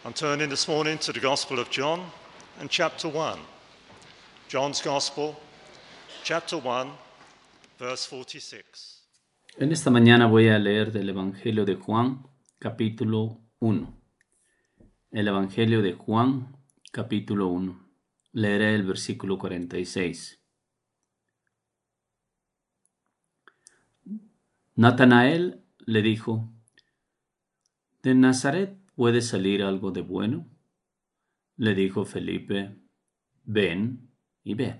I'm turning this morning to the Gospel of John and chapter 1. John's Gospel, chapter 1, verse 46. En esta mañana voy a leer del Evangelio de Juan, capítulo 1. El Evangelio de Juan, capítulo 1. Leeré el versículo 46. Natanael le dijo: ¿De Nazaret puede salir algo de bueno? Le dijo Felipe: ven y ve.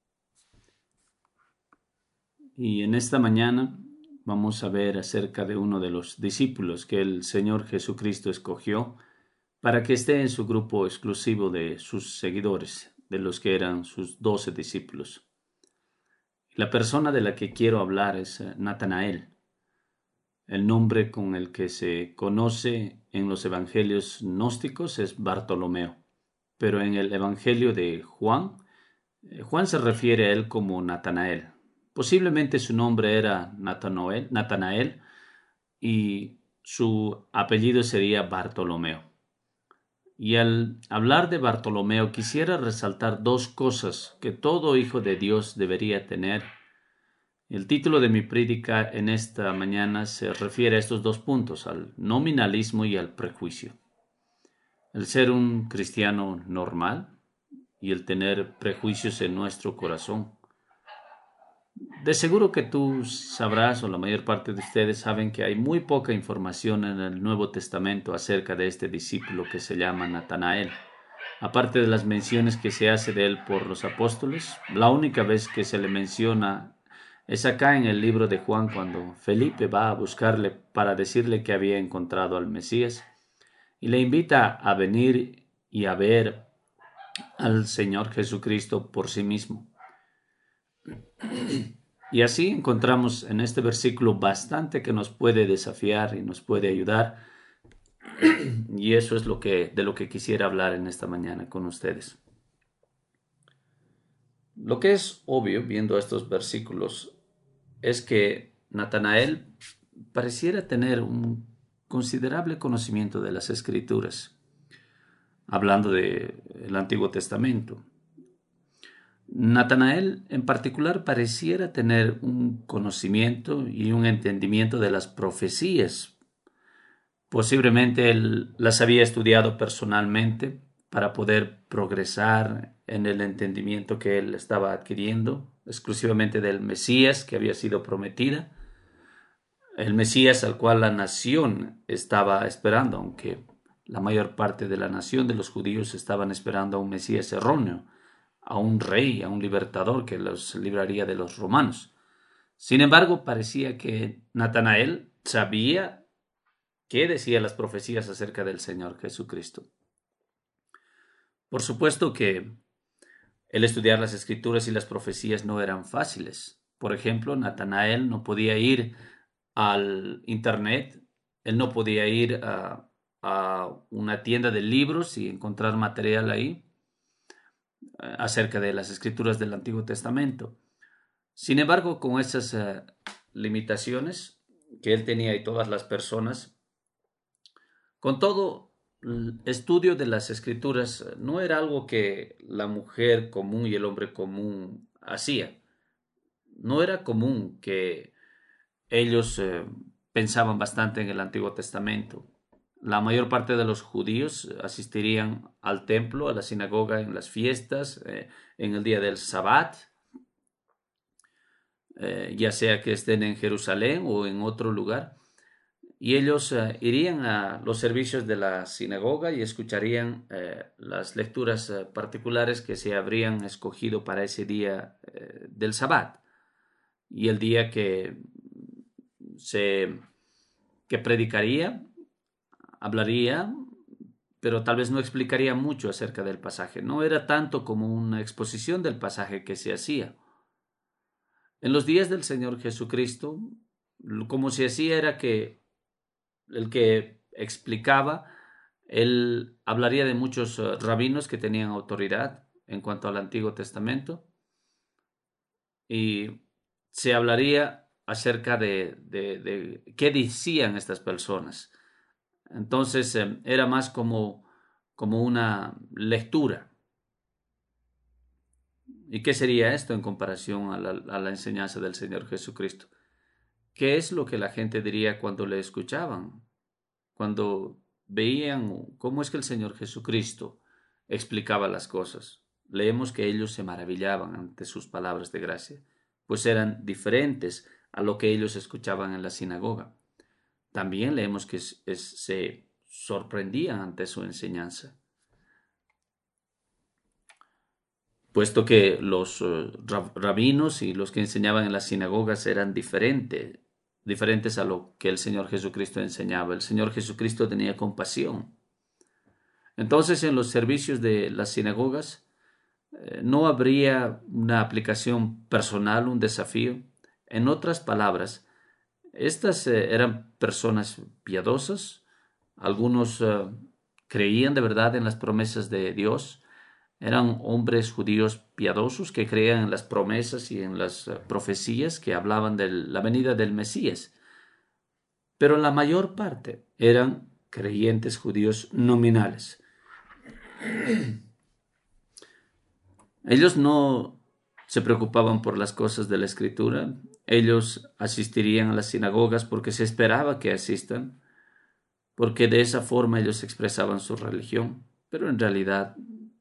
Y en esta mañana vamos a ver acerca de uno de los discípulos que el Señor Jesucristo escogió para que esté en su grupo exclusivo de sus seguidores, de los que eran sus 12 discípulos. La persona de la que quiero hablar es Natanael. El nombre con el que se conoce en los evangelios gnósticos es Bartolomeo, pero en el evangelio de Juan, Juan se refiere a él como Natanael. Posiblemente su nombre era Natanael y su apellido sería Bartolomeo. Y al hablar de Bartolomeo quisiera resaltar dos cosas que todo hijo de Dios debería tener. El título de mi prédica en esta mañana se refiere a estos dos puntos, al nominalismo y al prejuicio. El ser un cristiano normal y el tener prejuicios en nuestro corazón. De seguro que tú sabrás, o la mayor parte de ustedes saben, que hay muy poca información en el Nuevo Testamento acerca de este discípulo que se llama Natanael. Aparte de las menciones que se hace de él por los apóstoles, la única vez que se le menciona es acá en el libro de Juan, cuando Felipe va a buscarle para decirle que había encontrado al Mesías y le invita a venir y a ver al Señor Jesucristo por sí mismo. Y así encontramos en este versículo bastante que nos puede desafiar y nos puede ayudar. Y eso es de lo que quisiera hablar en esta mañana con ustedes. Lo que es obvio viendo estos versículos es que Natanael pareciera tener un considerable conocimiento de las Escrituras, hablando del Antiguo Testamento. Natanael en particular pareciera tener un conocimiento y un entendimiento de las profecías. Posiblemente él las había estudiado personalmente para poder progresar en el entendimiento que él estaba adquiriendo, exclusivamente del Mesías que había sido prometida, el Mesías al cual la nación estaba esperando, aunque la mayor parte de la nación de los judíos estaban esperando a un Mesías erróneo, a un rey, a un libertador que los libraría de los romanos. Sin embargo, parecía que Natanael sabía qué decían las profecías acerca del Señor Jesucristo. Por supuesto que el estudiar las Escrituras y las profecías no eran fáciles. Por ejemplo, Natanael no podía ir al internet, él no podía ir a una tienda de libros y encontrar material ahí acerca de las Escrituras del Antiguo Testamento. Sin embargo, con esas limitaciones que él tenía y todas las personas, con todo, el estudio de las Escrituras no era algo que la mujer común y el hombre común hacía. No era común que ellos pensaban bastante en el Antiguo Testamento. La mayor parte de los judíos asistirían al templo, a la sinagoga en las fiestas, en el día del Sabbat, ya sea que estén en Jerusalén o en otro lugar. Y ellos irían a los servicios de la sinagoga y escucharían las lecturas particulares que se habrían escogido para ese día del Sabbat. Y el día que predicaría, hablaría, pero tal vez no explicaría mucho acerca del pasaje. No era tanto como una exposición del pasaje que se hacía. En los días del Señor Jesucristo, como se hacía era que el que explicaba, él hablaría de muchos rabinos que tenían autoridad en cuanto al Antiguo Testamento y se hablaría acerca de qué decían estas personas. Entonces era más como como una lectura. ¿Y qué sería esto en comparación a la enseñanza del Señor Jesucristo? ¿Qué es lo que la gente diría cuando le escuchaban? Cuando veían cómo es que el Señor Jesucristo explicaba las cosas. Leemos que ellos se maravillaban ante sus palabras de gracia, pues eran diferentes a lo que ellos escuchaban en la sinagoga. También leemos que se sorprendían ante su enseñanza, puesto que los rabinos y los que enseñaban en las sinagogas eran diferentes a lo que el Señor Jesucristo enseñaba. El Señor Jesucristo tenía compasión. Entonces, en los servicios de las sinagogas no habría una aplicación personal, un desafío. En otras palabras, estas eran personas piadosas. Algunos creían de verdad en las promesas de Dios. Eran hombres judíos piadosos que creían en las promesas y en las profecías que hablaban de la venida del Mesías. Pero la mayor parte eran creyentes judíos nominales. Ellos no se preocupaban por las cosas de la Escritura. Ellos asistirían a las sinagogas porque se esperaba que asistan, porque de esa forma ellos expresaban su religión. Pero en realidad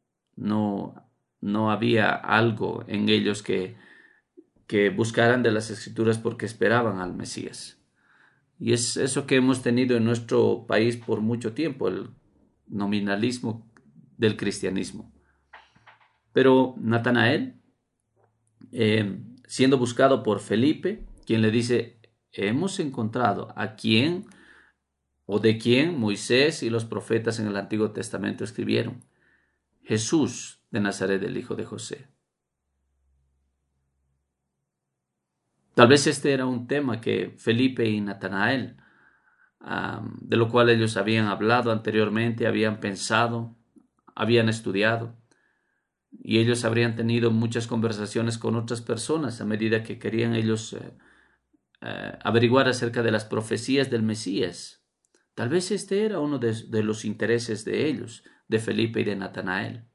no había algo en ellos que buscaran de las Escrituras porque esperaban al Mesías. Y es eso que hemos tenido en nuestro país por mucho tiempo, el nominalismo del cristianismo. Pero Natanael, siendo buscado por Felipe, quien le dice, hemos encontrado a quien o de quien Moisés y los profetas en el Antiguo Testamento escribieron, Jesús de Nazaret, el hijo de José. Tal vez este era un tema que Felipe y Natanael, de lo cual ellos habían hablado anteriormente, habían pensado, habían estudiado. Y ellos habrían tenido muchas conversaciones con otras personas a medida que querían ellos averiguar acerca de las profecías del Mesías. Tal vez este era uno de los intereses de ellos, de Felipe y de Natanael.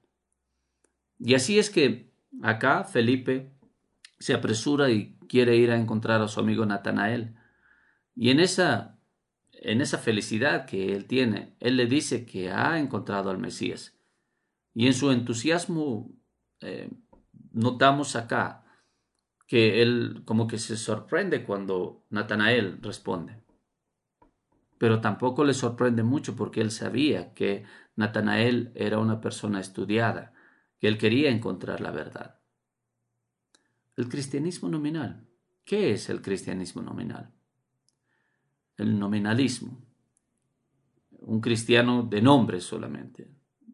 Y así es que acá Felipe se apresura y quiere ir a encontrar a su amigo Natanael. Y en esa felicidad que él tiene, él le dice que ha encontrado al Mesías. Y en su entusiasmo notamos acá que él como que se sorprende cuando Natanael responde. Pero tampoco le sorprende mucho porque él sabía que Natanael era una persona estudiada, que él quería encontrar la verdad. El cristianismo nominal. ¿Qué es el cristianismo nominal? El nominalismo. Un cristiano de nombre solamente,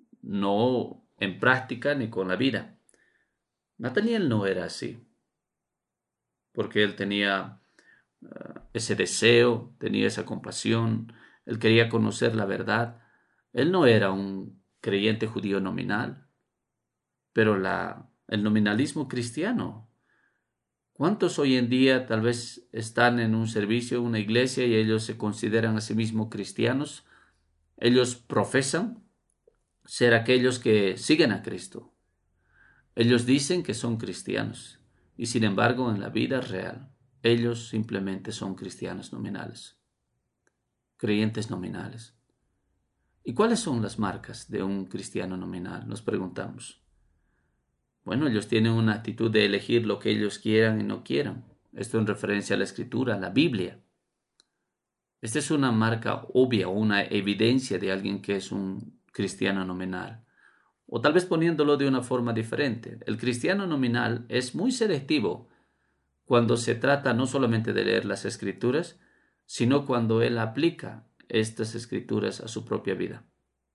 no en práctica ni con la vida. Natanael no era así, porque él tenía ese deseo, tenía esa compasión, él quería conocer la verdad. Él no era un creyente judío nominal, pero el nominalismo cristiano. ¿Cuántos hoy en día tal vez están en un servicio, una iglesia, y ellos se consideran a sí mismos cristianos? Ellos profesan ser aquellos que siguen a Cristo. Ellos dicen que son cristianos y sin embargo en la vida real ellos simplemente son cristianos nominales, creyentes nominales. ¿Y cuáles son las marcas de un cristiano nominal? Nos preguntamos. Bueno, ellos tienen una actitud de elegir lo que ellos quieran y no quieran. Esto en referencia a la Escritura, a la Biblia. Esta es una marca obvia, una evidencia de alguien que es un cristiano nominal. O tal vez poniéndolo de una forma diferente, el cristiano nominal es muy selectivo cuando se trata no solamente de leer las escrituras, sino cuando él aplica estas escrituras a su propia vida.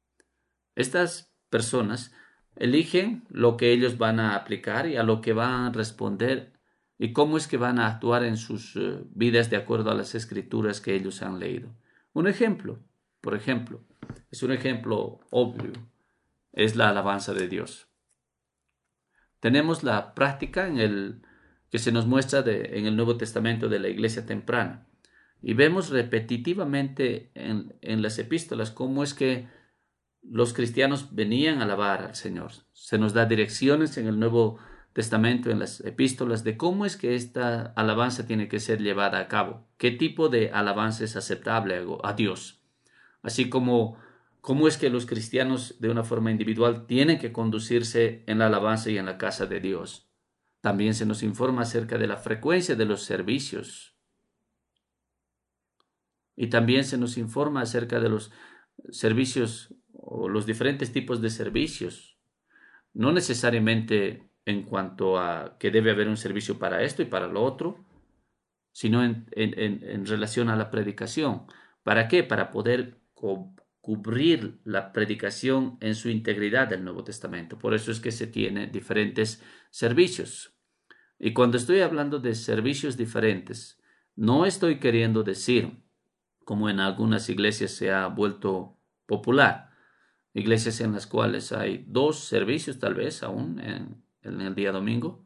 Estas personas eligen lo que ellos van a aplicar y a lo que van a responder y cómo es que van a actuar en sus vidas de acuerdo a las escrituras que ellos han leído. Un ejemplo, por ejemplo, es un ejemplo obvio, es la alabanza de Dios. Tenemos la práctica que se nos muestra en el Nuevo Testamento de la iglesia temprana y vemos repetitivamente en las epístolas cómo es que los cristianos venían a alabar al Señor. Se nos da direcciones en el Nuevo Testamento, en las epístolas, de cómo es que esta alabanza tiene que ser llevada a cabo. ¿Qué tipo de alabanza es aceptable a Dios? Así como cómo es que los cristianos de una forma individual tienen que conducirse en la alabanza y en la casa de Dios. También se nos informa acerca de la frecuencia de los servicios. Y también se nos informa acerca de los servicios o los diferentes tipos de servicios. No necesariamente en cuanto a que debe haber un servicio para esto y para lo otro, sino en relación a la predicación. ¿Para qué? Para poder cubrir la predicación en su integridad del Nuevo Testamento. Por eso es que se tiene diferentes servicios. Y cuando estoy hablando de servicios diferentes, no estoy queriendo decir, como en algunas iglesias se ha vuelto popular, iglesias en las cuales hay 2 servicios tal vez aún en el día domingo,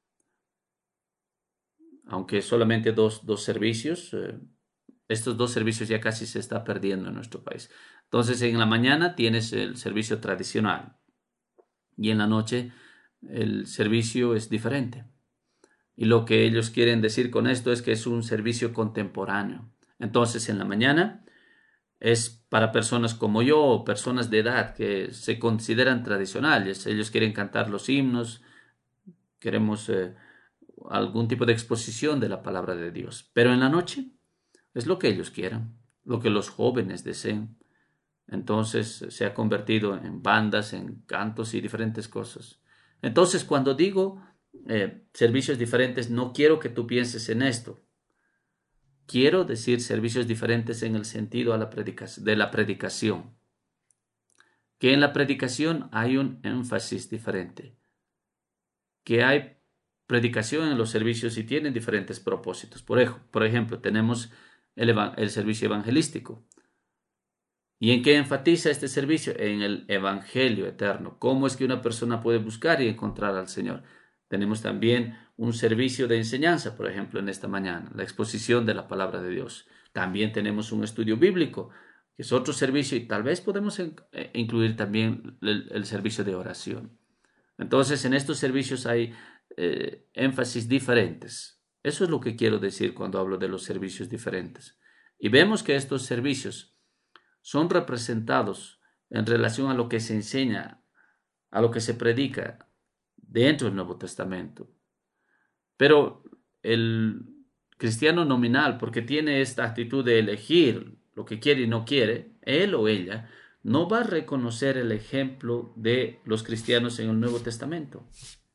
aunque solamente dos servicios. Estos 2 servicios ya casi se está perdiendo en nuestro país. Entonces en la mañana tienes el servicio tradicional y en la noche el servicio es diferente. Y lo que ellos quieren decir con esto es que es un servicio contemporáneo. Entonces en la mañana es para personas como yo o personas de edad que se consideran tradicionales. Ellos quieren cantar los himnos, queremos algún tipo de exposición de la palabra de Dios. Pero en la noche es lo que ellos quieran, lo que los jóvenes deseen. Entonces se ha convertido en bandas, en cantos y diferentes cosas. Entonces cuando digo servicios diferentes, no quiero que tú pienses en esto. Quiero decir servicios diferentes en el sentido de la predicación. Que en la predicación hay un énfasis diferente. Que hay predicación en los servicios y tienen diferentes propósitos. Por ejemplo, tenemos el servicio evangelístico. ¿Y en qué enfatiza este servicio? En el evangelio eterno. ¿Cómo es que una persona puede buscar y encontrar al Señor? Tenemos también un servicio de enseñanza, por ejemplo, en esta mañana, la exposición de la palabra de Dios. También tenemos un estudio bíblico, que es otro servicio, y tal vez podemos incluir también el servicio de oración. Entonces, en estos servicios hay énfasis diferentes. Eso es lo que quiero decir cuando hablo de los servicios diferentes. Y vemos que estos servicios son representados en relación a lo que se enseña, a lo que se predica dentro del Nuevo Testamento. Pero el cristiano nominal, porque tiene esta actitud de elegir lo que quiere y no quiere, él o ella, no va a reconocer el ejemplo de los cristianos en el Nuevo Testamento.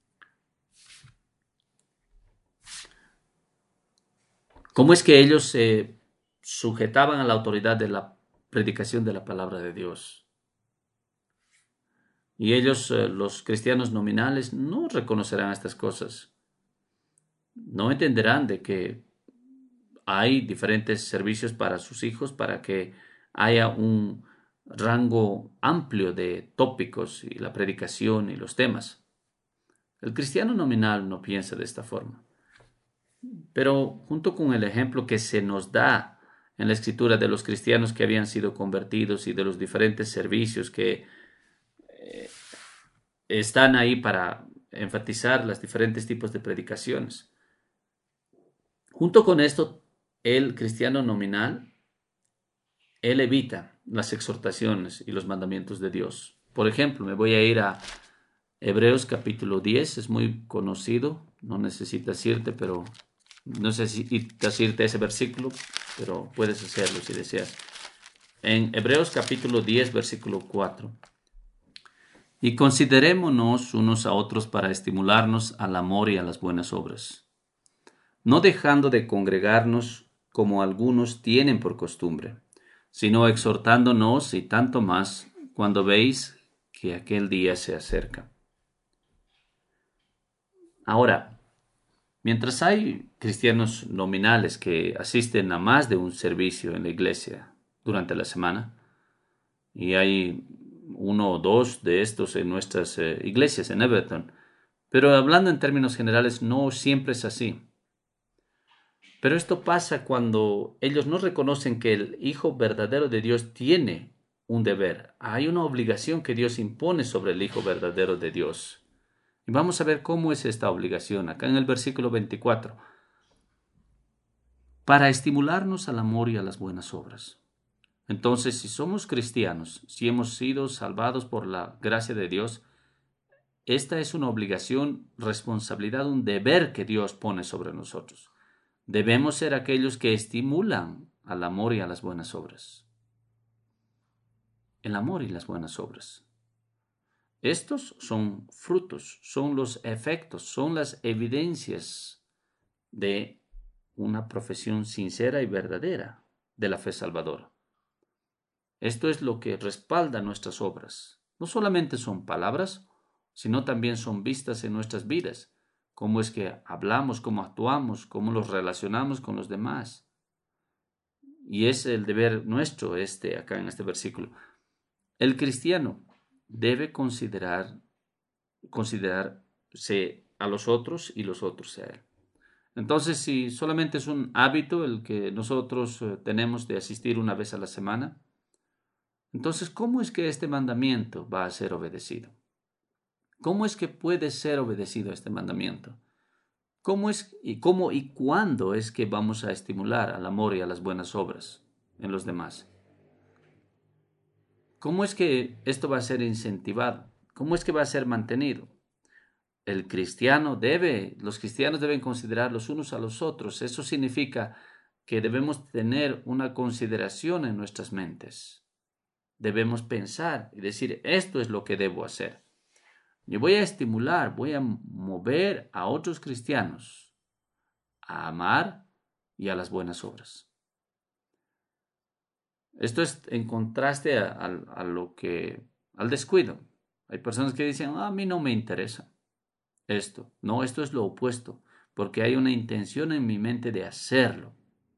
¿Cómo es que ellos se sujetaban a la autoridad de la predicación de la palabra de Dios? Y ellos, los cristianos nominales, no reconocerán estas cosas. No entenderán de que hay diferentes servicios para sus hijos, para que haya un rango amplio de tópicos y la predicación y los temas. El cristiano nominal no piensa de esta forma. Pero junto con el ejemplo que se nos da en la escritura de los cristianos que habían sido convertidos y de los diferentes servicios que están ahí para enfatizar los diferentes tipos de predicaciones. Junto con esto, el cristiano nominal, él evita las exhortaciones y los mandamientos de Dios. Por ejemplo, me voy a ir a Hebreos capítulo 10, es muy conocido, no necesitas irte, pero no necesitas irte a ese versículo, pero puedes hacerlo si deseas. En Hebreos capítulo 10, versículo 4. Y considerémonos unos a otros para estimularnos al amor y a las buenas obras, no dejando de congregarnos como algunos tienen por costumbre, sino exhortándonos y tanto más cuando veis que aquel día se acerca. Ahora, mientras hay cristianos nominales que asisten a más de un servicio en la iglesia durante la semana, y hay 1 o 2 de estos en nuestras iglesias en Everton, pero hablando en términos generales no siempre es así. Pero esto pasa cuando ellos no reconocen que el Hijo verdadero de Dios tiene un deber, hay una obligación que Dios impone sobre el Hijo verdadero de Dios. Y vamos a ver cómo es esta obligación, acá en el versículo 24. Para estimularnos al amor y a las buenas obras. Entonces, si somos cristianos, si hemos sido salvados por la gracia de Dios, esta es una obligación, responsabilidad, un deber que Dios pone sobre nosotros. Debemos ser aquellos que estimulan al amor y a las buenas obras. El amor y las buenas obras. Estos son frutos, son los efectos, son las evidencias de una profesión sincera y verdadera de la fe salvadora. Esto es lo que respalda nuestras obras. No solamente son palabras, sino también son vistas en nuestras vidas. Cómo es que hablamos, cómo actuamos, cómo nos relacionamos con los demás. Y es el deber nuestro acá en este versículo. El cristiano debe considerarse a los otros y los otros a él. Entonces, si solamente es un hábito el que nosotros tenemos de asistir una vez a la semana, entonces, ¿cómo es que este mandamiento va a ser obedecido? ¿Cómo es que puede ser obedecido este mandamiento? ¿Cómo y cuándo es que vamos a estimular al amor y a las buenas obras en los demás? ¿Cómo es que esto va a ser incentivado? ¿Cómo es que va a ser mantenido? Los cristianos deben considerar los unos a los otros. Eso significa que debemos tener una consideración en nuestras mentes. Debemos pensar y decir, esto es lo que debo hacer. Yo voy a estimular, voy a mover a otros cristianos a amar y a las buenas obras. Esto es en contraste al descuido. Hay personas que dicen, a mí no me interesa esto. No, esto es lo opuesto, porque hay una intención en mi mente de hacerlo.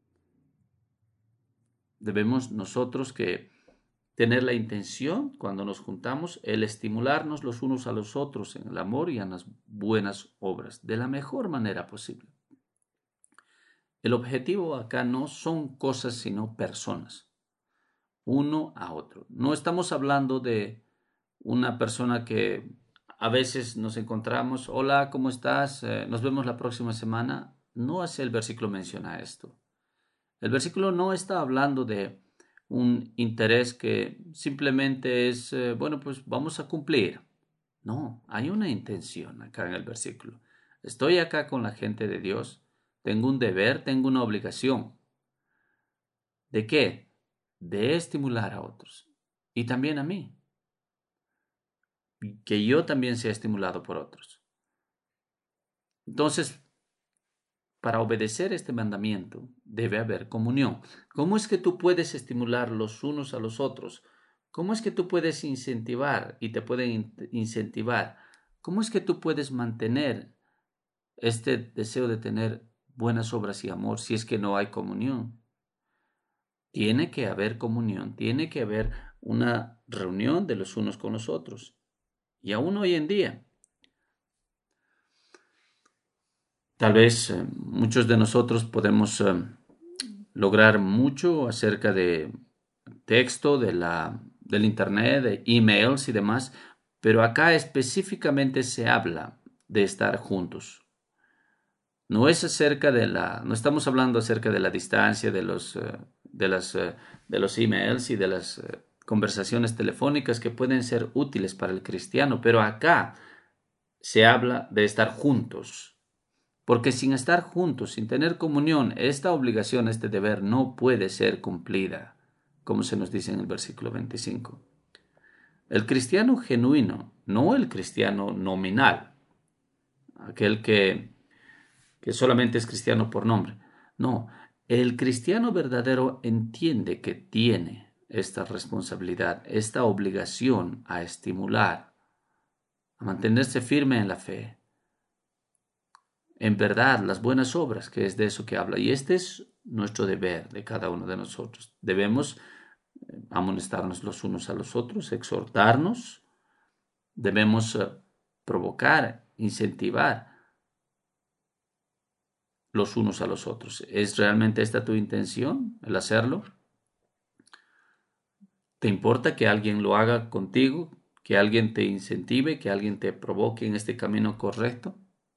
Debemos nosotros que tener la intención, cuando nos juntamos, el estimularnos los unos a los otros en el amor y en las buenas obras, de la mejor manera posible. El objetivo acá no son cosas, sino personas, uno a otro. No estamos hablando de una persona que a veces nos encontramos, hola, ¿cómo estás? Nos vemos la próxima semana. No es el versículo menciona esto. El versículo no está hablando de un interés que simplemente es, bueno, pues vamos a cumplir. No, hay una intención acá en el versículo. Estoy acá con la gente de Dios, tengo un deber, tengo una obligación. ¿De qué? De estimular a otros y también a mí. Que yo también sea estimulado por otros. Entonces, para obedecer este mandamiento debe haber comunión. ¿Cómo es que tú puedes estimular los unos a los otros? ¿Cómo es que tú puedes incentivar y te pueden incentivar? ¿Cómo es que tú puedes mantener este deseo de tener buenas obras y amor si es que no hay comunión? Tiene que haber comunión, tiene que haber una reunión de los unos con los otros. Y aún hoy en día, tal vez muchos de nosotros podemos lograr mucho acerca de texto, del internet, de emails y demás, pero acá específicamente se habla de estar juntos. No es no estamos hablando acerca de la distancia de los emails y de las conversaciones telefónicas que pueden ser útiles para el cristiano, pero acá se habla de estar juntos. Porque sin estar juntos, sin tener comunión, esta obligación, este deber no puede ser cumplida, como se nos dice en el versículo 25. El cristiano genuino, no el cristiano nominal, aquel que solamente es cristiano por nombre. No, el cristiano verdadero entiende que tiene esta responsabilidad, esta obligación a estimular, a mantenerse firme en la fe, en verdad, las buenas obras, que es de eso que habla. Y este es nuestro deber de cada uno de nosotros. Debemos amonestarnos los unos a los otros, exhortarnos, debemos provocar, incentivar los unos a los otros. ¿Es realmente esta tu intención, el hacerlo? ¿Te importa que alguien lo haga contigo? ¿Que alguien te incentive? ¿Que alguien te provoque en este camino correcto?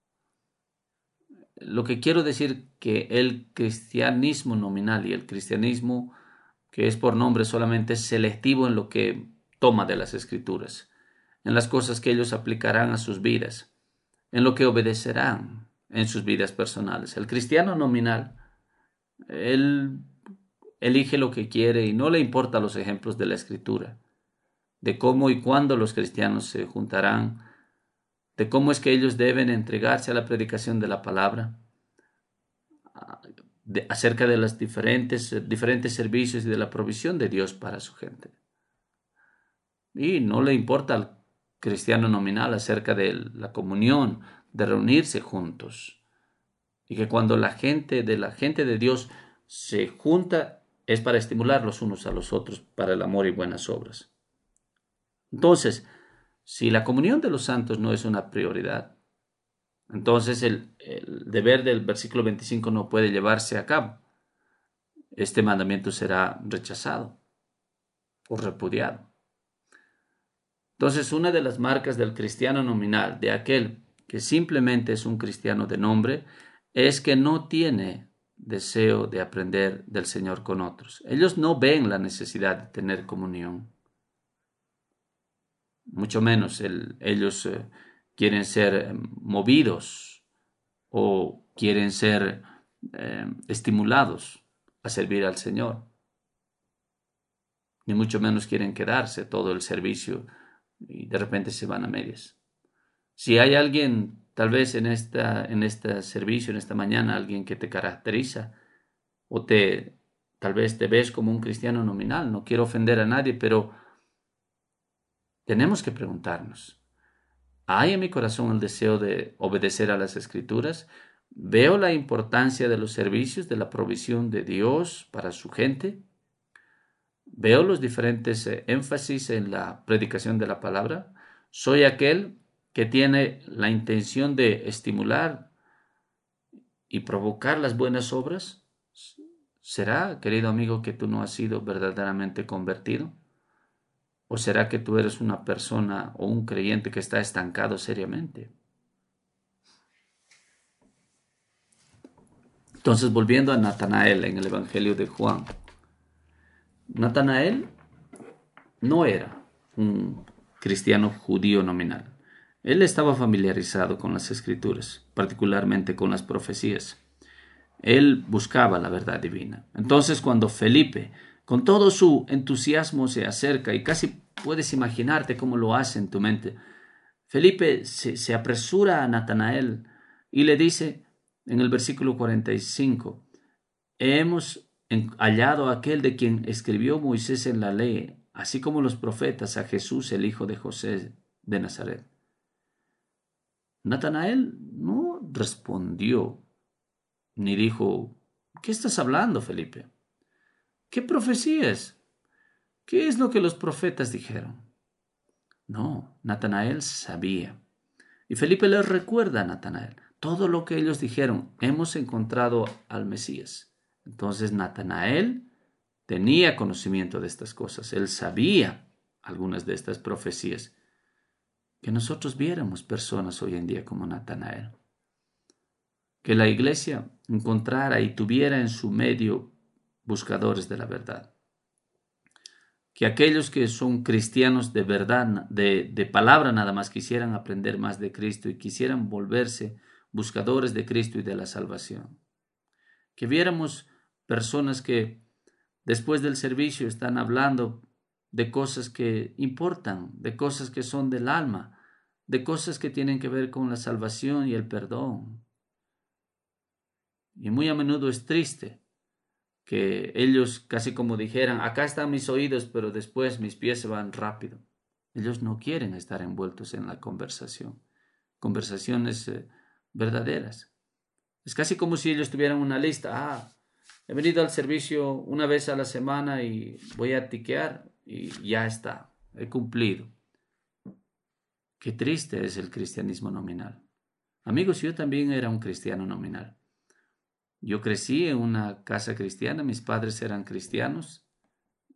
Lo que quiero decir que el cristianismo nominal y el cristianismo que es por nombre solamente es selectivo en lo que toma de las escrituras, en las cosas que ellos aplicarán a sus vidas, en lo que obedecerán en sus vidas personales. El cristiano nominal, él elige lo que quiere y no le importa los ejemplos de la escritura, de cómo y cuándo los cristianos se juntarán, de cómo es que ellos deben entregarse a la predicación de la palabra, acerca de los diferentes servicios y de la provisión de Dios para su gente. Y no le importa al cristiano nominal acerca de la comunión, de reunirse juntos. Y que cuando la gente de Dios se junta es para estimular los unos a los otros para el amor y buenas obras. Entonces, si la comunión de los santos no es una prioridad, entonces el deber del versículo 25 no puede llevarse a cabo. Este mandamiento será rechazado o repudiado. Entonces, una de las marcas del cristiano nominal, de aquel que simplemente es un cristiano de nombre, es que no tiene deseo de aprender del Señor con otros. Ellos no ven la necesidad de tener comunión. Mucho menos ellos quieren ser movidos o quieren ser estimulados a servir al Señor. Ni mucho menos quieren quedarse todo el servicio y de repente se van a medias. Si hay alguien, tal vez en este servicio, en esta mañana, alguien que te caracteriza o tal vez te ves como un cristiano nominal, no quiero ofender a nadie, pero tenemos que preguntarnos, ¿hay en mi corazón el deseo de obedecer a las Escrituras? ¿Veo la importancia de los servicios, de la provisión de Dios para su gente? ¿Veo los diferentes énfasis en la predicación de la palabra? ¿Soy aquel que tiene la intención de estimular y provocar las buenas obras? ¿Será, querido amigo, que tú no has sido verdaderamente convertido? ¿O será que tú eres una persona o un creyente que está estancado seriamente? Entonces, volviendo a Natanael en el Evangelio de Juan. Natanael no era un cristiano judío nominal. Él estaba familiarizado con las escrituras, particularmente con las profecías. Él buscaba la verdad divina. Entonces, cuando Felipe, con todo su entusiasmo, se acerca, y casi puedes imaginarte cómo lo hace en tu mente, Felipe se apresura a Natanael y le dice en el versículo 45, hemos hallado a aquel de quien escribió Moisés en la ley, así como los profetas, a Jesús, el hijo de José de Nazaret. Natanael no respondió ni dijo, ¿qué estás hablando, Felipe? ¿Qué profecías? ¿Qué es lo que los profetas dijeron? No, Natanael sabía. Y Felipe les recuerda a Natanael todo lo que ellos dijeron. Hemos encontrado al Mesías. Entonces Natanael tenía conocimiento de estas cosas. Él sabía algunas de estas profecías. Que nosotros viéramos personas hoy en día como Natanael. Que la iglesia encontrara y tuviera en su medio buscadores de la verdad. Que aquellos que son cristianos de verdad, de palabra nada más, quisieran aprender más de Cristo y quisieran volverse buscadores de Cristo y de la salvación. Que viéramos personas que después del servicio están hablando de cosas que importan, de cosas que son del alma, de cosas que tienen que ver con la salvación y el perdón. Y muy a menudo es triste que ellos casi como dijeran, acá están mis oídos, pero después mis pies se van rápido. Ellos no quieren estar envueltos en la conversación, conversaciones verdaderas. Es casi como si ellos tuvieran una lista. He venido al servicio una vez a la semana y voy a tiquear y ya está, he cumplido. Qué triste es el cristianismo nominal. Amigos, yo también era un cristiano nominal. Yo crecí en una casa cristiana, mis padres eran cristianos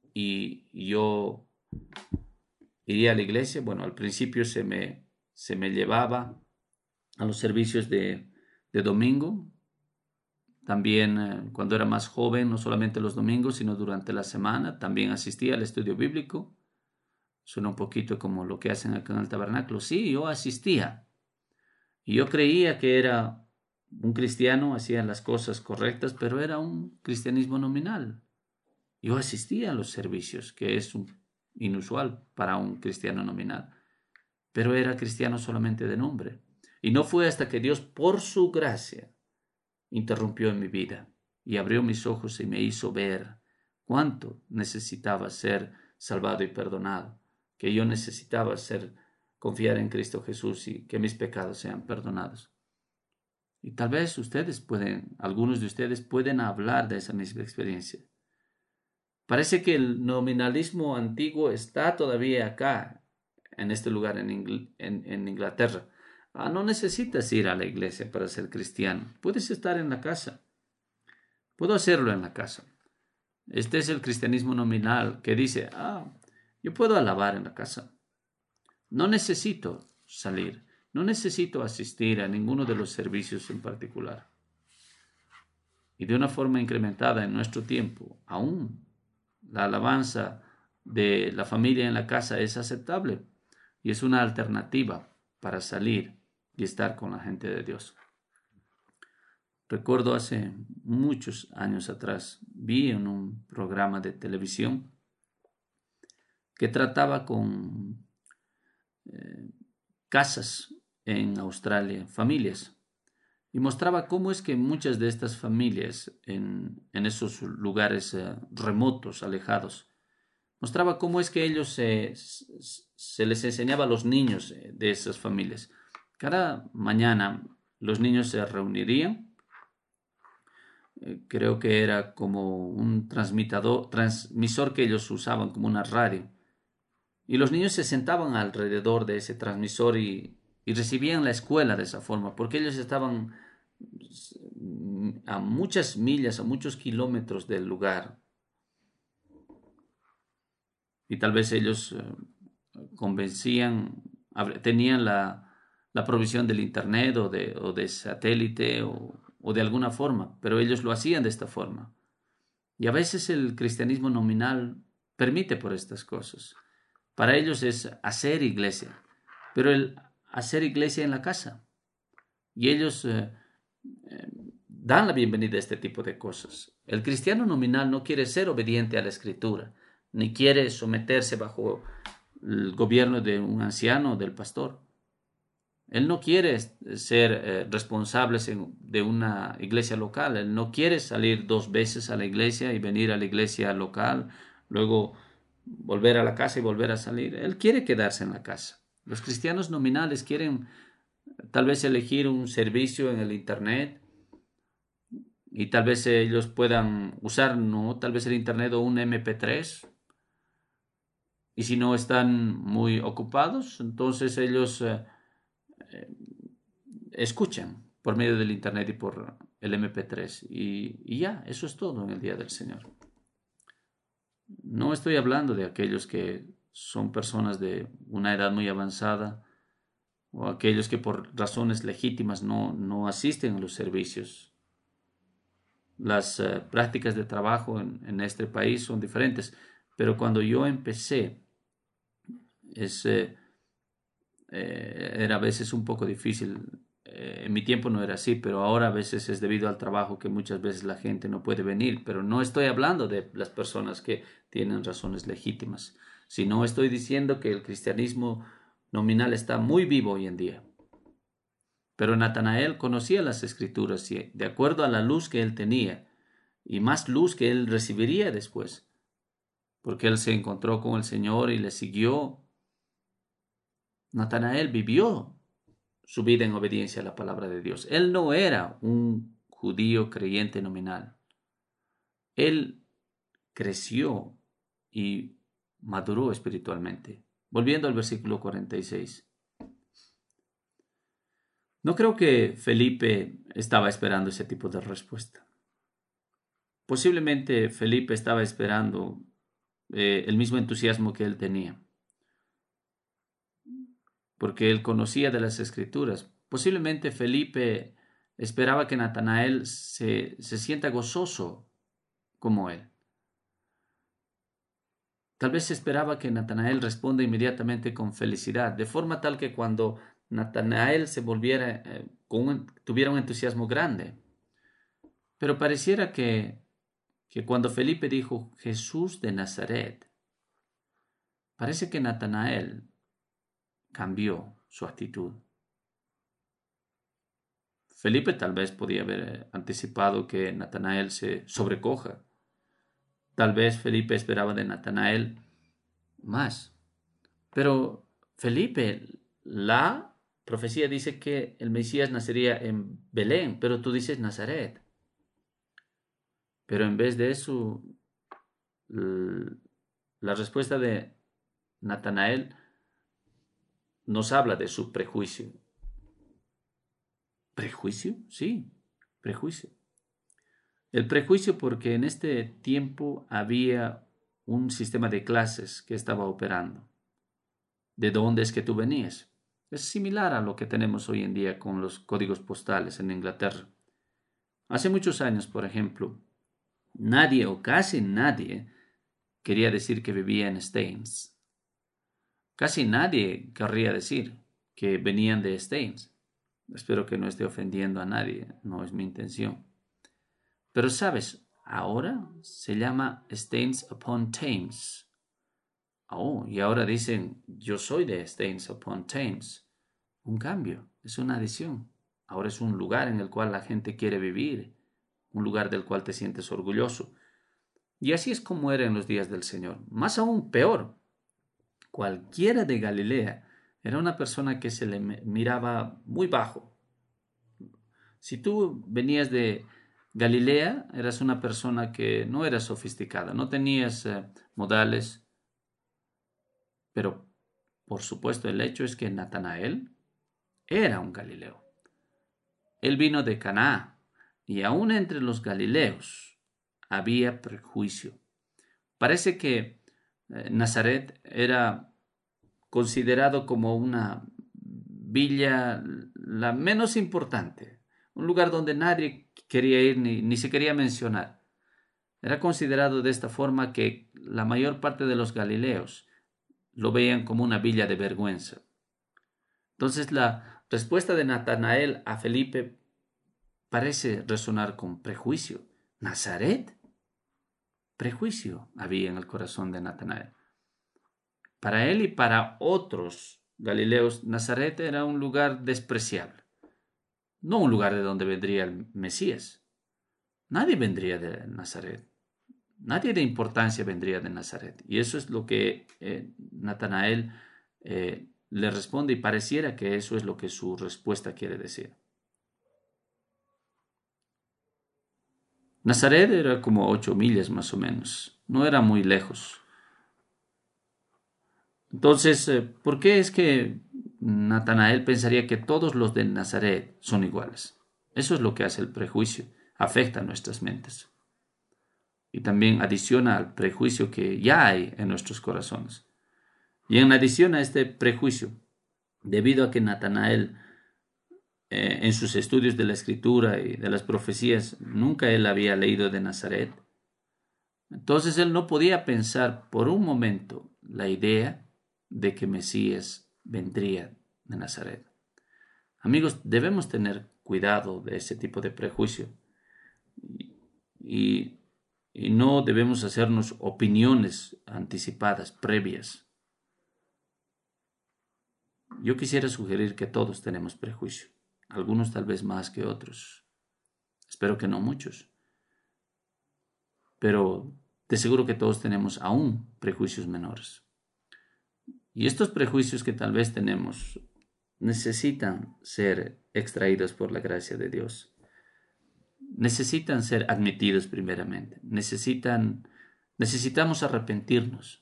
y yo iría a la iglesia. Bueno, al principio se me llevaba a los servicios de domingo. También cuando era más joven, no solamente los domingos, sino durante la semana, también asistía al estudio bíblico. Suena un poquito como lo que hacen acá en el tabernáculo. Sí, yo asistía. Y yo creía que era un cristiano, hacía las cosas correctas, pero era un cristianismo nominal. Yo asistía a los servicios, que es inusual para un cristiano nominal, pero era cristiano solamente de nombre. Y no fue hasta que Dios, por su gracia, interrumpió en mi vida y abrió mis ojos y me hizo ver cuánto necesitaba ser salvado y perdonado, que yo necesitaba confiar en Cristo Jesús y que mis pecados sean perdonados. Y tal vez algunos de ustedes pueden hablar de esa misma experiencia. Parece que el nominalismo antiguo está todavía acá, en este lugar, en Inglaterra. No necesitas ir a la iglesia para ser cristiano. Puedes estar en la casa. Puedo hacerlo en la casa. Este es el cristianismo nominal que dice, yo puedo alabar en la casa. No necesito salir. No necesito asistir a ninguno de los servicios en particular. Y de una forma incrementada en nuestro tiempo, aún la alabanza de la familia en la casa es aceptable y es una alternativa para salir y estar con la gente de Dios. Recuerdo hace muchos años atrás, vi en un programa de televisión que trataba con casas en Australia, familias, y mostraba cómo es que muchas de estas familias en esos lugares remotos, alejados, mostraba cómo es que ellos se les enseñaba a los niños de esas familias. Cada mañana los niños se reunirían. Creo que era como un transmisor que ellos usaban como una radio. Y los niños se sentaban alrededor de ese transmisor y recibían la escuela de esa forma, porque ellos estaban a muchas millas, a muchos kilómetros del lugar. Y tal vez ellos tenían la provisión del internet o de satélite o de alguna forma, pero ellos lo hacían de esta forma. Y a veces el cristianismo nominal permite por estas cosas. Para ellos es hacer iglesia, pero el hacer iglesia en la casa. Y ellos dan la bienvenida a este tipo de cosas. El cristiano nominal no quiere ser obediente a la escritura, ni quiere someterse bajo el gobierno de un anciano o del pastor. Él no quiere ser responsable de una iglesia local. Él no quiere salir 2 veces a la iglesia y venir a la iglesia local, luego volver a la casa y volver a salir. Él quiere quedarse en la casa. Los cristianos nominales quieren tal vez elegir un servicio en el internet y tal vez ellos puedan usar, ¿no? Tal vez el internet o un MP3. Y si no están muy ocupados, entonces ellos escuchan por medio del internet y por el MP3 y ya, eso es todo en el día del Señor. No estoy hablando de aquellos que son personas de una edad muy avanzada o aquellos que por razones legítimas no asisten a los servicios. Las prácticas de trabajo en este país son diferentes, pero cuando yo empecé era a veces un poco difícil. En mi tiempo no era así, pero ahora a veces es debido al trabajo que muchas veces la gente no puede venir. Pero no estoy hablando de las personas que tienen razones legítimas, sino estoy diciendo que el cristianismo nominal está muy vivo hoy en día. Pero Natanael conocía las escrituras y de acuerdo a la luz que él tenía y más luz que él recibiría después, porque él se encontró con el Señor y le siguió. Natanael vivió su vida en obediencia a la palabra de Dios. Él no era un judío creyente nominal. Él creció y maduró espiritualmente. Volviendo al versículo 46. No creo que Felipe estaba esperando ese tipo de respuesta. Posiblemente Felipe estaba esperando el mismo entusiasmo que él tenía, porque él conocía de las Escrituras. Posiblemente Felipe esperaba que Natanael se sienta gozoso como él. Tal vez esperaba que Natanael responda inmediatamente con felicidad, de forma tal que cuando Natanael se volviera, tuviera un entusiasmo grande. Pero pareciera que cuando Felipe dijo Jesús de Nazaret, parece que Natanael cambió su actitud. Felipe tal vez podía haber anticipado que Natanael se sobrecoja. Tal vez Felipe esperaba de Natanael más. Pero Felipe, la profecía dice que el Mesías nacería en Belén, pero tú dices Nazaret. Pero en vez de eso, la respuesta de Natanael nos habla de su prejuicio. ¿Prejuicio? Sí, prejuicio. El prejuicio porque en este tiempo había un sistema de clases que estaba operando. ¿De dónde es que tú venías? Es similar a lo que tenemos hoy en día con los códigos postales en Inglaterra. Hace muchos años, por ejemplo, nadie o casi nadie quería decir que vivía en Staines. Casi nadie querría decir que venían de Staines. Espero que no esté ofendiendo a nadie, no es mi intención. Pero sabes, ahora se llama Staines upon Thames. Oh, y ahora dicen, yo soy de Staines upon Thames. Un cambio, es una adición. Ahora es un lugar en el cual la gente quiere vivir, un lugar del cual te sientes orgulloso. Y así es como era en los días del Señor. Más aún peor, cualquiera de Galilea era una persona que se le miraba muy bajo. Si tú venías de Galilea, eras una persona que no era sofisticada, no tenías modales, pero por supuesto el hecho es que Natanael era un Galileo. Él vino de Caná, y aún entre los galileos había prejuicio. Parece que Nazaret era considerado como una villa la menos importante, un lugar donde nadie quería ir ni se quería mencionar. Era considerado de esta forma que la mayor parte de los galileos lo veían como una villa de vergüenza. Entonces la respuesta de Natanael a Felipe parece resonar con prejuicio. ¿Nazaret? Prejuicio había en el corazón de Natanael. Para él y para otros galileos, Nazaret era un lugar despreciable, no un lugar de donde vendría el Mesías. Nadie vendría de Nazaret, nadie de importancia vendría de Nazaret. Y eso es lo que Natanael le responde y pareciera que eso es lo que su respuesta quiere decir. Nazaret era como 8 millas más o menos, no era muy lejos. Entonces, ¿por qué es que Natanael pensaría que todos los de Nazaret son iguales? Eso es lo que hace el prejuicio, afecta nuestras mentes y también adiciona al prejuicio que ya hay en nuestros corazones. Y en adición a este prejuicio, debido a que Natanael en sus estudios de la escritura y de las profecías nunca él había leído de Nazaret, entonces él no podía pensar por un momento la idea de que Mesías vendría de Nazaret. Amigos, debemos tener cuidado de ese tipo de prejuicio y, y no debemos hacernos opiniones anticipadas, previas. Yo quisiera sugerir que todos tenemos prejuicio, algunos tal vez más que otros. Espero que no muchos, pero de seguro que todos tenemos aún prejuicios menores. Y estos prejuicios que tal vez tenemos necesitan ser extraídos por la gracia de Dios. Necesitan ser admitidos primeramente. Necesitamos arrepentirnos.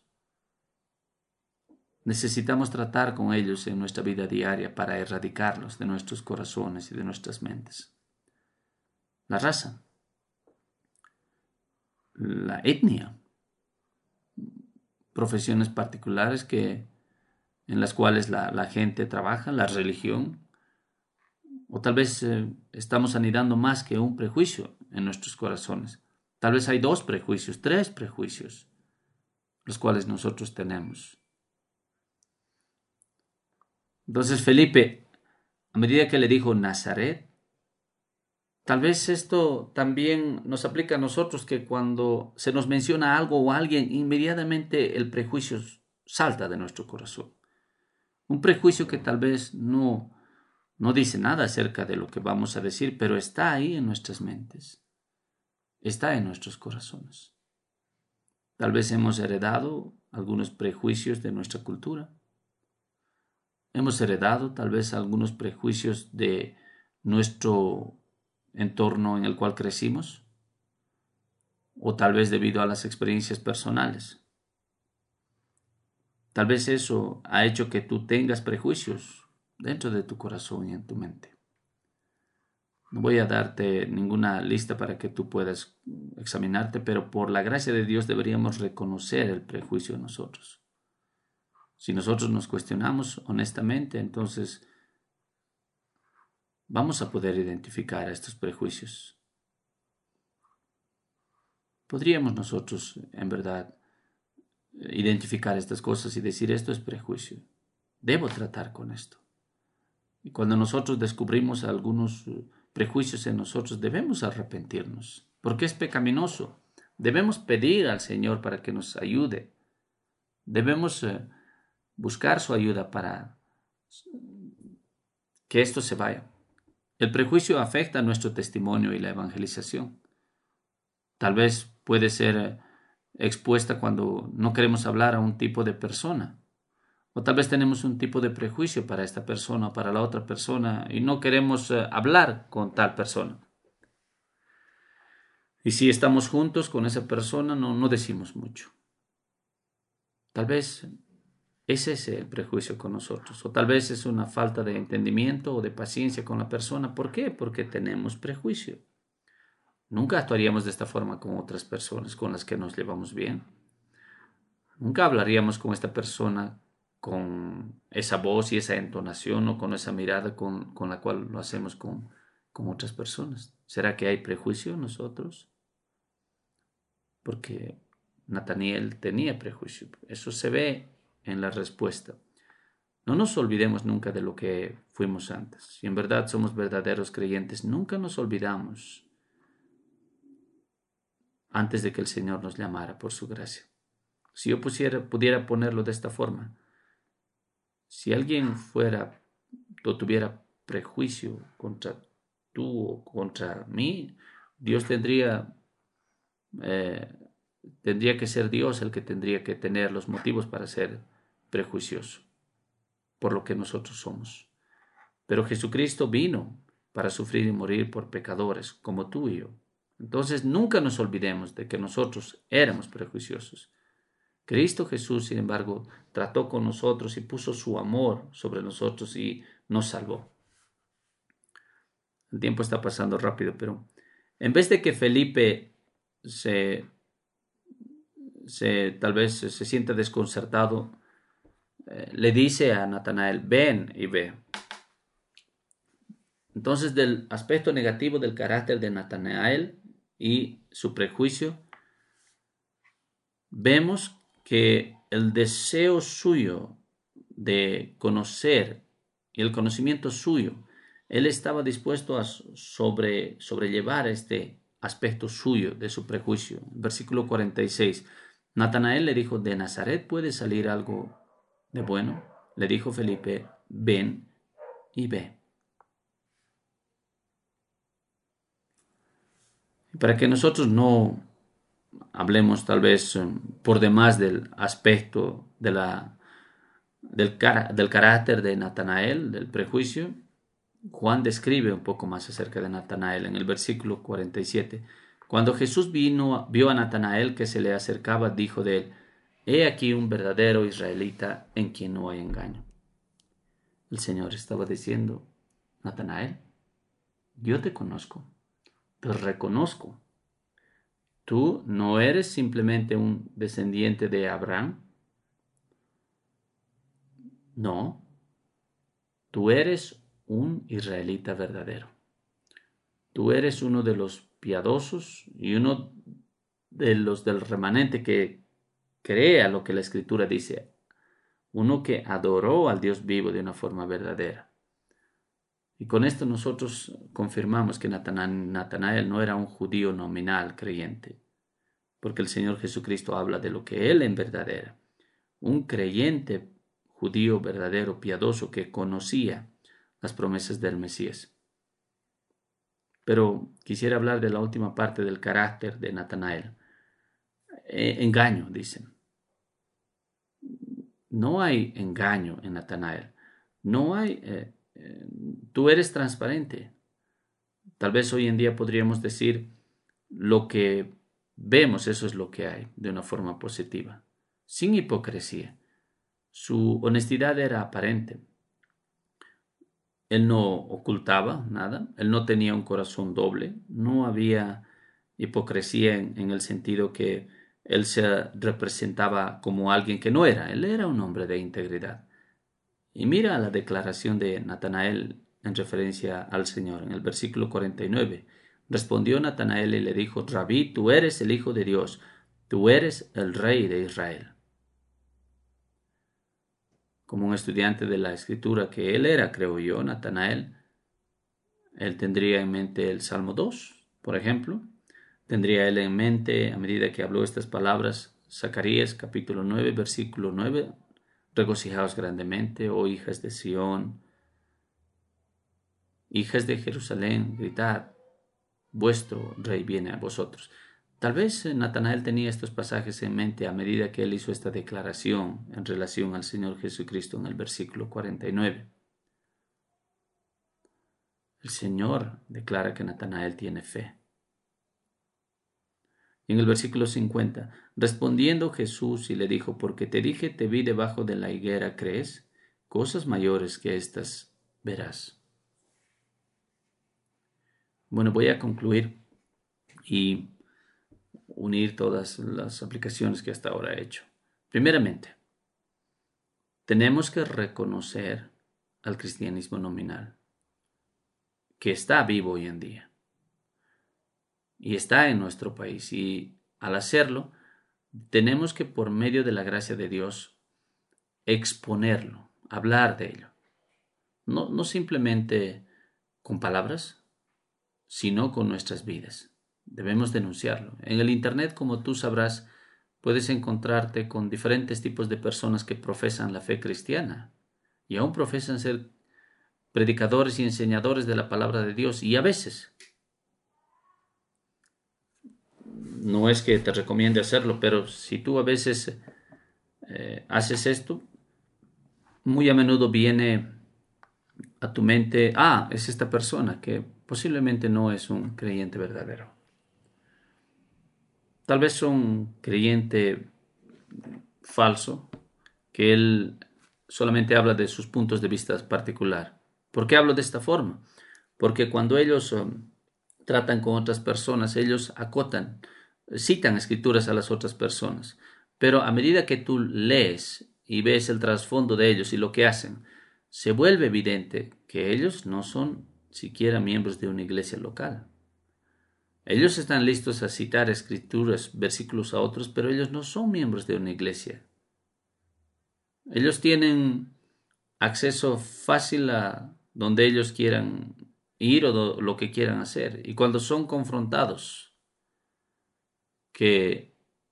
Necesitamos tratar con ellos en nuestra vida diaria para erradicarlos de nuestros corazones y de nuestras mentes. La raza, la etnia, profesiones particulares en las cuales la gente trabaja, la religión, o tal vez estamos anidando más que un prejuicio en nuestros corazones. Tal vez hay 2 prejuicios, 3 prejuicios, los cuales nosotros tenemos. Entonces Felipe, a medida que le dijo Nazaret, tal vez esto también nos aplica a nosotros, que cuando se nos menciona algo o alguien, inmediatamente el prejuicio salta de nuestro corazón. Un prejuicio que tal vez no dice nada acerca de lo que vamos a decir, pero está ahí en nuestras mentes, está en nuestros corazones. Tal vez hemos heredado algunos prejuicios de nuestra cultura. Hemos heredado tal vez algunos prejuicios de nuestro entorno en el cual crecimos, o tal vez debido a las experiencias personales. Tal vez eso ha hecho que tú tengas prejuicios dentro de tu corazón y en tu mente. No voy a darte ninguna lista para que tú puedas examinarte, pero por la gracia de Dios deberíamos reconocer el prejuicio en nosotros. Si nosotros nos cuestionamos honestamente, entonces vamos a poder identificar estos prejuicios. Podríamos nosotros, en verdad, identificar estas cosas y decir: esto es prejuicio. Debo tratar con esto. Y cuando nosotros descubrimos algunos prejuicios en nosotros, debemos arrepentirnos, porque es pecaminoso. Debemos pedir al Señor para que nos ayude. Debemos buscar su ayuda para que esto se vaya. El prejuicio afecta nuestro testimonio y la evangelización. Tal vez puede ser expuesta cuando no queremos hablar a un tipo de persona. O tal vez tenemos un tipo de prejuicio para esta persona o para la otra persona y no queremos hablar con tal persona. Y si estamos juntos con esa persona, no decimos mucho. Tal vez ese es el prejuicio con nosotros. O tal vez es una falta de entendimiento o de paciencia con la persona. ¿Por qué? Porque tenemos prejuicio. Nunca actuaríamos de esta forma con otras personas con las que nos llevamos bien. Nunca hablaríamos con esta persona con esa voz y esa entonación o con esa mirada con la cual lo hacemos con otras personas. ¿Será que hay prejuicio en nosotros? Porque Nataniel tenía prejuicio. Eso se ve en la respuesta. No nos olvidemos nunca de lo que fuimos antes. Si en verdad somos verdaderos creyentes, nunca nos olvidamos antes de que el Señor nos llamara por su gracia. Si yo pudiera ponerlo de esta forma, si alguien fuera o tuviera prejuicio contra tú o contra mí, Dios tendría que ser Dios el que tendría que tener los motivos para ser prejuicioso por lo que nosotros somos. Pero Jesucristo vino para sufrir y morir por pecadores como tú y yo. Entonces nunca nos olvidemos de que nosotros éramos prejuiciosos. Cristo Jesús, sin embargo, trató con nosotros y puso su amor sobre nosotros y nos salvó. El tiempo está pasando rápido, pero en vez de que Felipe tal vez se sienta desconcertado, le dice a Natanael: ven y ve. Entonces, del aspecto negativo del carácter de Natanael y su prejuicio, vemos que el deseo suyo de conocer y el conocimiento suyo, él estaba dispuesto a sobrellevar este aspecto suyo de su prejuicio. Versículo 46. Natanael le dijo: ¿de Nazaret puede salir algo de bueno? Le dijo Felipe: ven y ve. Para que nosotros no hablemos tal vez por demás del aspecto del carácter de Natanael, del prejuicio, Juan describe un poco más acerca de Natanael en el versículo 47. Cuando Jesús vio a Natanael que se le acercaba, dijo de él: he aquí un verdadero israelita en quien no hay engaño. El Señor estaba diciendo: Natanael, yo te conozco, te reconozco. Tú no eres simplemente un descendiente de Abraham, No, tú eres un israelita verdadero. Tú eres uno de los piadosos y uno de los del remanente que crea lo que la Escritura dice. Uno que adoró al Dios vivo de una forma verdadera. Y con esto nosotros confirmamos que Natanael no era un judío nominal creyente, porque el Señor Jesucristo habla de lo que él en verdad era. Un creyente judío verdadero, piadoso, que conocía las promesas del Mesías. Pero quisiera hablar de la última parte del carácter de Natanael. Engaño, dicen. No hay engaño en Natanael. No hay... tú eres transparente. Tal vez hoy en día podríamos decir lo que vemos, eso es lo que hay, de una forma positiva, sin hipocresía. Su honestidad era aparente. Él no ocultaba nada, él no tenía un corazón doble, no había hipocresía en el sentido que él se representaba como alguien que no era, él era un hombre de integridad. Y mira la declaración de Natanael en referencia al Señor, en el versículo 49. Respondió Natanael y le dijo: Rabí, tú eres el Hijo de Dios, tú eres el Rey de Israel. Como un estudiante de la Escritura que él era, creo yo, Natanael, él tendría en mente el Salmo 2, por ejemplo. Tendría él en mente, a medida que habló estas palabras, Zacarías capítulo 9, versículo 9, regocijaos grandemente, oh hijas de Sión, hijas de Jerusalén, gritad, vuestro rey viene a vosotros. Tal vez Natanael tenía estos pasajes en mente a medida que él hizo esta declaración en relación al Señor Jesucristo en el versículo 49. El Señor declara que Natanael tiene fe. Y en el versículo 50, respondiendo Jesús y le dijo: porque te dije, te vi debajo de la higuera, ¿crees? Cosas mayores que estas verás. Bueno, voy a concluir y unir todas las aplicaciones que hasta ahora he hecho. Primeramente, tenemos que reconocer al cristianismo nominal, que está vivo hoy en día y está en nuestro país. Y al hacerlo, tenemos que, por medio de la gracia de Dios, exponerlo, hablar de ello. No simplemente con palabras, sino con nuestras vidas. Debemos denunciarlo. En el Internet, como tú sabrás, puedes encontrarte con diferentes tipos de personas que profesan la fe cristiana y aún profesan ser predicadores y enseñadores de la palabra de Dios. Y a veces, no es que te recomiende hacerlo, pero si tú a veces haces esto, muy a menudo viene a tu mente: es esta persona que posiblemente no es un creyente verdadero. Tal vez un creyente falso, que él solamente habla de sus puntos de vista particular. ¿Por qué hablo de esta forma? Porque cuando ellos tratan con otras personas, ellos acotan, citan escrituras a las otras personas. Pero a medida que tú lees y ves el trasfondo de ellos y lo que hacen, se vuelve evidente que ellos no son siquiera miembros de una iglesia local. Ellos están listos a citar escrituras, versículos a otros, pero ellos no son miembros de una iglesia. Ellos tienen acceso fácil a donde ellos quieran ir o lo que quieran hacer. Y cuando son confrontados, que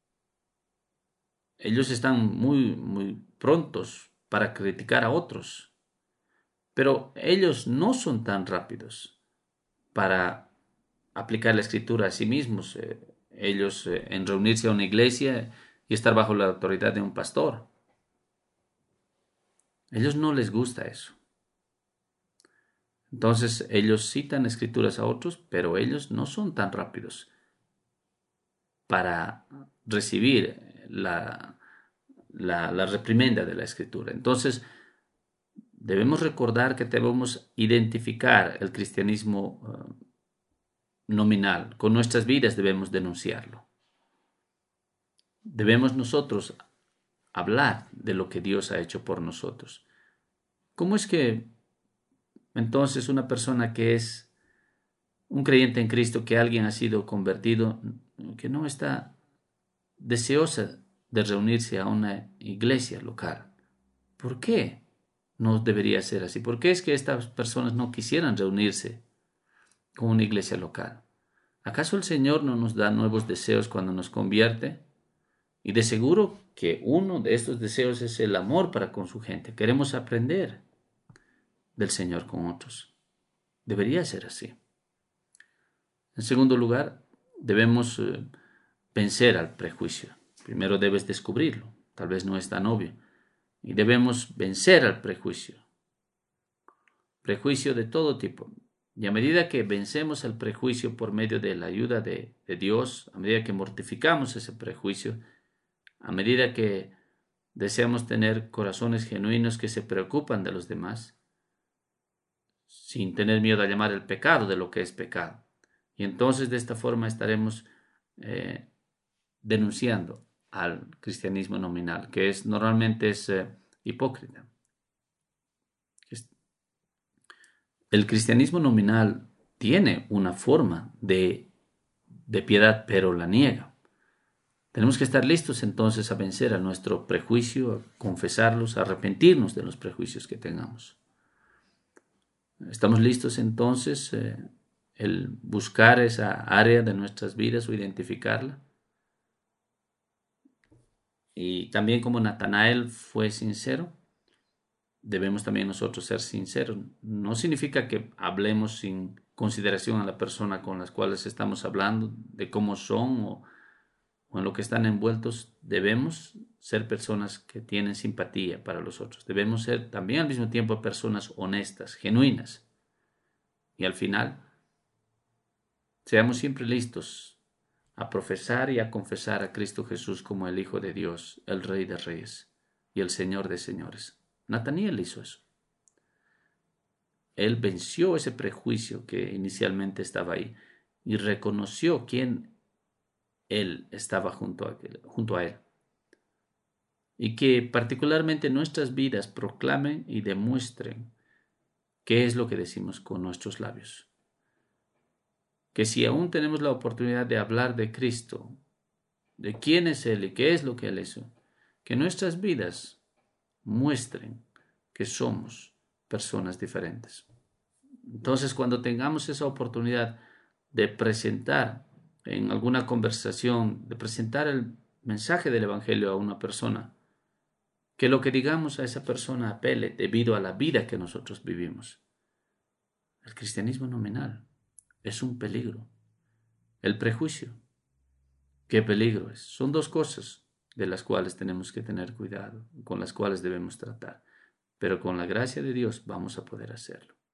ellos están muy prontos para criticar a otros, pero ellos no son tan rápidos para aplicar la escritura a sí mismos. Ellos en reunirse a una iglesia y estar bajo la autoridad de un pastor. A ellos no les gusta eso. Entonces ellos citan escrituras a otros, pero ellos no son tan rápidos para recibir la reprimenda de la escritura. Entonces debemos recordar que debemos identificar el cristianismo nominal. Con nuestras vidas debemos denunciarlo. Debemos nosotros hablar de lo que Dios ha hecho por nosotros. ¿Cómo es que entonces una persona que es un creyente en Cristo, que alguien ha sido convertido, que no está deseosa de reunirse a una iglesia local? ¿Por qué no debería ser así? ¿Por qué es que estas personas no quisieran reunirse con una iglesia local? ¿Acaso el Señor no nos da nuevos deseos cuando nos convierte? Y de seguro que uno de estos deseos es el amor para con su gente. Queremos aprender del Señor con otros. Debería ser así. En segundo lugar, debemos vencer al prejuicio. Primero debes descubrirlo. Tal vez no es tan obvio. Y debemos vencer al prejuicio. Prejuicio de todo tipo. Y a medida que vencemos el prejuicio por medio de la ayuda de Dios, a medida que mortificamos ese prejuicio, a medida que deseamos tener corazones genuinos que se preocupan de los demás, sin tener miedo a llamar el pecado de lo que es pecado. Y entonces de esta forma estaremos denunciando al cristianismo nominal, que normalmente es hipócrita. El cristianismo nominal tiene una forma de piedad, pero la niega. Tenemos que estar listos entonces a vencer a nuestro prejuicio, a confesarlos, a arrepentirnos de los prejuicios que tengamos. Estamos listos entonces el buscar esa área de nuestras vidas o identificarla. Y también como Natanael fue sincero, debemos también nosotros ser sinceros. No significa que hablemos sin consideración a la persona con las cuales estamos hablando, de cómo son o en lo que están envueltos. Debemos ser personas que tienen simpatía para los otros. Debemos ser también al mismo tiempo personas honestas, genuinas. Y al final, seamos siempre listos a profesar y a confesar a Cristo Jesús como el Hijo de Dios, el Rey de Reyes y el Señor de Señores. Natanael hizo eso. Él venció ese prejuicio que inicialmente estaba ahí y reconoció quién él estaba junto a él. Y que particularmente nuestras vidas proclamen y demuestren qué es lo que decimos con nuestros labios. Que si aún tenemos la oportunidad de hablar de Cristo, de quién es Él y qué es lo que Él hizo, que nuestras vidas muestren que somos personas diferentes. Entonces, cuando tengamos esa oportunidad de presentar en alguna conversación, de presentar el mensaje del Evangelio a una persona, que lo que digamos a esa persona apele debido a la vida que nosotros vivimos. El cristianismo nominal es un peligro. El prejuicio, qué peligro es. Son dos cosas de las cuales tenemos que tener cuidado, con las cuales debemos tratar. Pero con la gracia de Dios vamos a poder hacerlo.